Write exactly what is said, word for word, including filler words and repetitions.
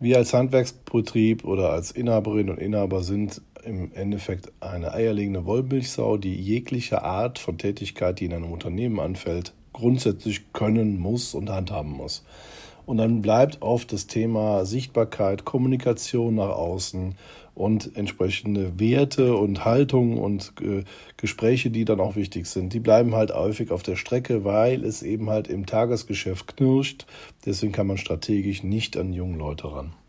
Wir als Handwerksbetrieb oder als Inhaberin und Inhaber sind im Endeffekt eine eierlegende Wollmilchsau, die jegliche Art von Tätigkeit, die in einem Unternehmen anfällt, grundsätzlich können muss und handhaben muss. Und dann bleibt oft das Thema Sichtbarkeit, Kommunikation nach außen und entsprechende Werte und Haltung und äh, Gespräche, die dann auch wichtig sind. Die bleiben halt häufig auf der Strecke, weil es eben halt im Tagesgeschäft knirscht. Deswegen kann man strategisch nicht an junge Leute ran.